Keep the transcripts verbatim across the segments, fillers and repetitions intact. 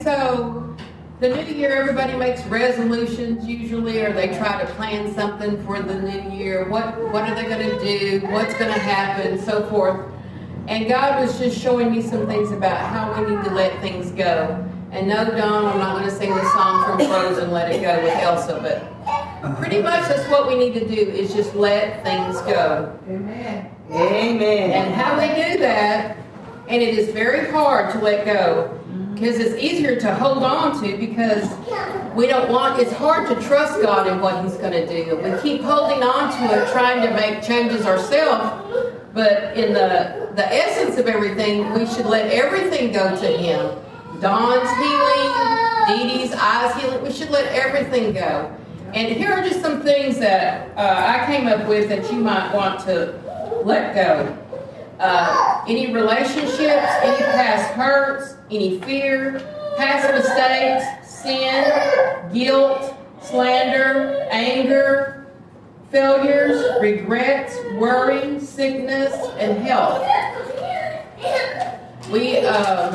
So, the new year, everybody makes resolutions usually, or they try to plan something for the new year. What what are they going to do? What's going to happen? So forth. And God was just showing me some things about how we need to let things go. And no, Dawn, I'm not going to sing the song from Frozen, Let It Go with Elsa, but pretty much that's what we need to do is just let things go. Amen. Amen. And how we do that, and it is very hard to let go. Because it's easier to hold on to because we don't want, it's hard to trust God in what He's going to do. We keep holding on to it, trying to make changes ourselves, but in the, the essence of everything, we should let everything go to Him. Dawn's healing, Dee Dee's eyes healing, we should let everything go. And here are just some things that uh, I came up with that you might want to let go. Uh, any relationships, any past hurts, any fear, past mistakes, sin, guilt, slander, anger, failures, regrets, worry, sickness, and health. We uh,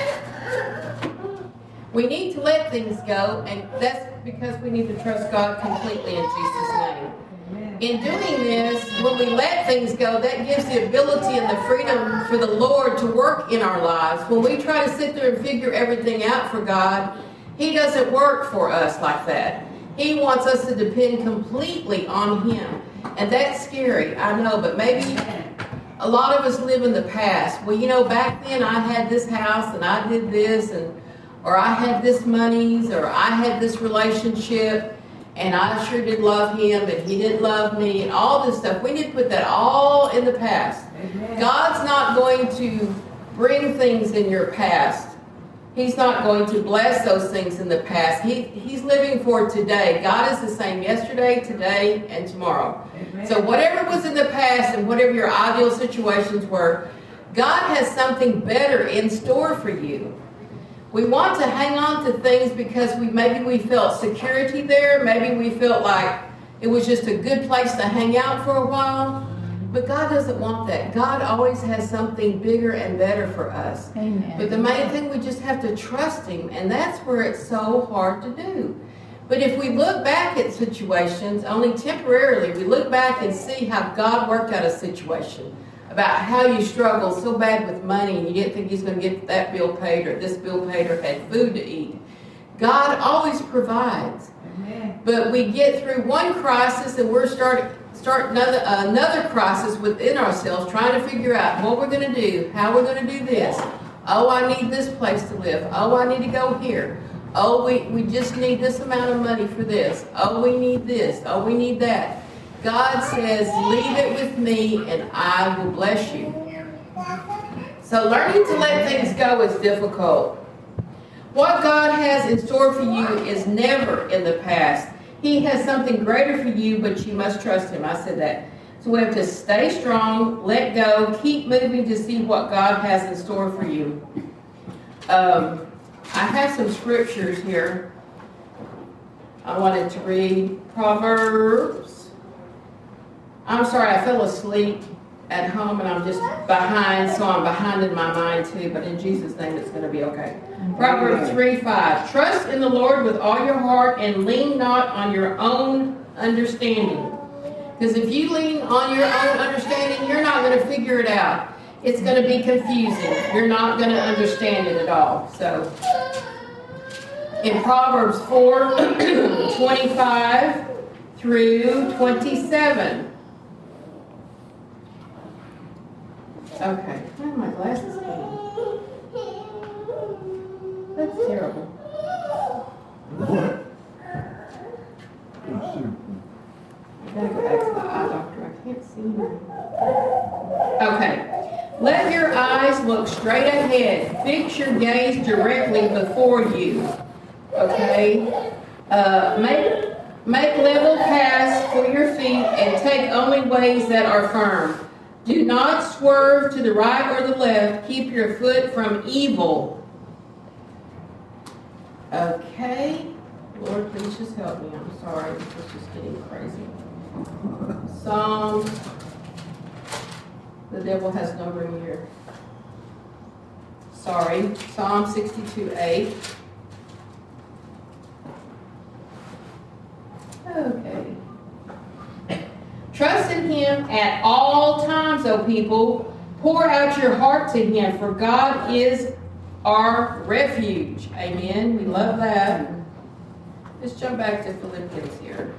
we need to let things go, and that's because we need to trust God completely in Jesus' name. In doing this, when we let things go, that gives the ability and the freedom for the Lord to work in our lives. When we try to sit there and figure everything out for God, He doesn't work for us like that. He wants us to depend completely on Him. And that's scary, I know, but maybe a lot of us live in the past. Well, you know, back then I had this house and I did this, and or I had this monies, or I had this relationship, and I sure did love him, and he didn't love me, and all this stuff. We need to put that all in the past. Amen. God's not going to bring things in your past. He's not going to bless those things in the past. He, he's living for today. God is the same yesterday, today, and tomorrow. Amen. So whatever was in the past and whatever your ideal situations were, God has something better in store for you. We want to hang on to things because we maybe we felt security there. Maybe we felt like it was just a good place to hang out for a while. But God doesn't want that. God always has something bigger and better for us. Amen. But the main thing, we just have to trust Him. And that's where it's so hard to do. But if we look back at situations, only temporarily, we look back and see how God worked out a situation. About how you struggled so bad with money and you didn't think He's going to get that bill paid or this bill paid or had food to eat. God always provides. Amen. But we get through one crisis and we're starting start another another crisis within ourselves, trying to figure out what we're going to do, how we're going to do this. Oh, I need this place to live. Oh, I need to go here. Oh, we, we just need this amount of money for this. Oh, we need this. Oh, we need that. God says, leave it with me and I will bless you. So learning to let things go is difficult. What God has in store for you is never in the past. He has something greater for you, but you must trust Him. I said that. So we have to stay strong, let go, keep moving to see what God has in store for you. Um, I have some scriptures here I wanted to read. Proverbs. I'm sorry, I fell asleep at home and I'm just behind, so I'm behind in my mind too, but in Jesus' name it's going to be okay. Proverbs three five. Trust in the Lord with all your heart and lean not on your own understanding. Because if you lean on your own understanding, you're not going to figure it out. It's going to be confusing. You're not going to understand it at all. So, in Proverbs four twenty-five through twenty-seven. Okay, where are my glasses going? That's terrible. What? I gotta go back to the eye doctor. I can't see him. Okay. Let your eyes look straight ahead. Fix your gaze directly before you. Okay? Uh, make, make level paths for your feet and take only ways that are firm. Do not swerve to the right or the left. Keep your foot from evil. Okay. Lord, please just help me. I'm sorry. This is just getting crazy. Psalms. The devil has no room here. Sorry. Psalm sixty-two eight. him at all times, O people. Pour out your heart to him, for God is our refuge. Amen. We love that. Let's jump back to Philippians here.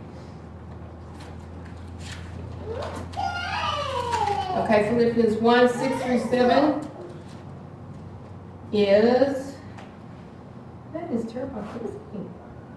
Okay, Philippians one, six through seven is, that is terrible. I can't see.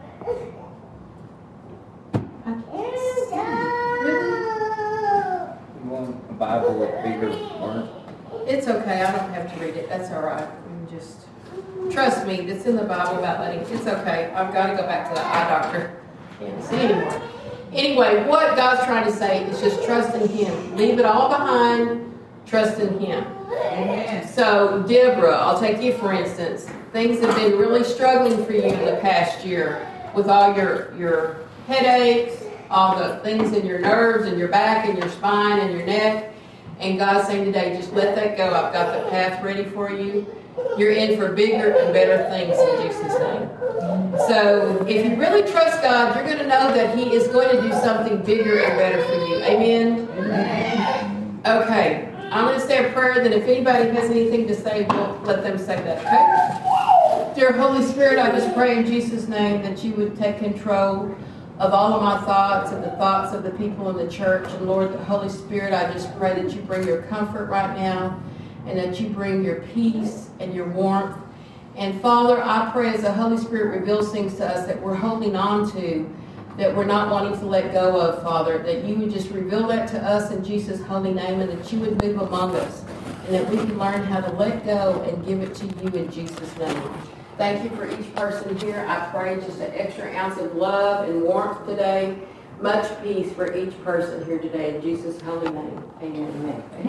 I can't see. Really? You want a Bible with bigger words? It's okay. I don't have to read it. That's all right. You just trust me. It's in the Bible about letting. It's okay. I've got to go back to the eye doctor. Can't see anymore. Anyway, what God's trying to say is just trust in Him. Leave it all behind. Trust in Him. Amen. So, Deborah, I'll take you for instance. Things have been really struggling for you in the past year with all your your headaches, all the things in your nerves and your back and your spine and your neck. And God's saying today, just let that go. I've got the path ready for you. You're in for bigger and better things in Jesus' name. So if you really trust God, you're going to know that He is going to do something bigger and better for you. Amen? Amen. Okay. I'm going to say a prayer, then if anybody has anything to say, we'll let them say that, okay? Dear Holy Spirit, I just pray in Jesus' name that you would take control of all of my thoughts and the thoughts of the people in the church. And Lord, the Holy Spirit, I just pray that you bring your comfort right now and that you bring your peace and your warmth. And Father, I pray as the Holy Spirit reveals things to us that we're holding on to, that we're not wanting to let go of, Father, that you would just reveal that to us in Jesus' holy name and that you would move among us and that we can learn how to let go and give it to you in Jesus' name. Thank you for each person here. I pray just an extra ounce of love and warmth today. Much peace for each person here today in Jesus' holy name. Amen. Amen.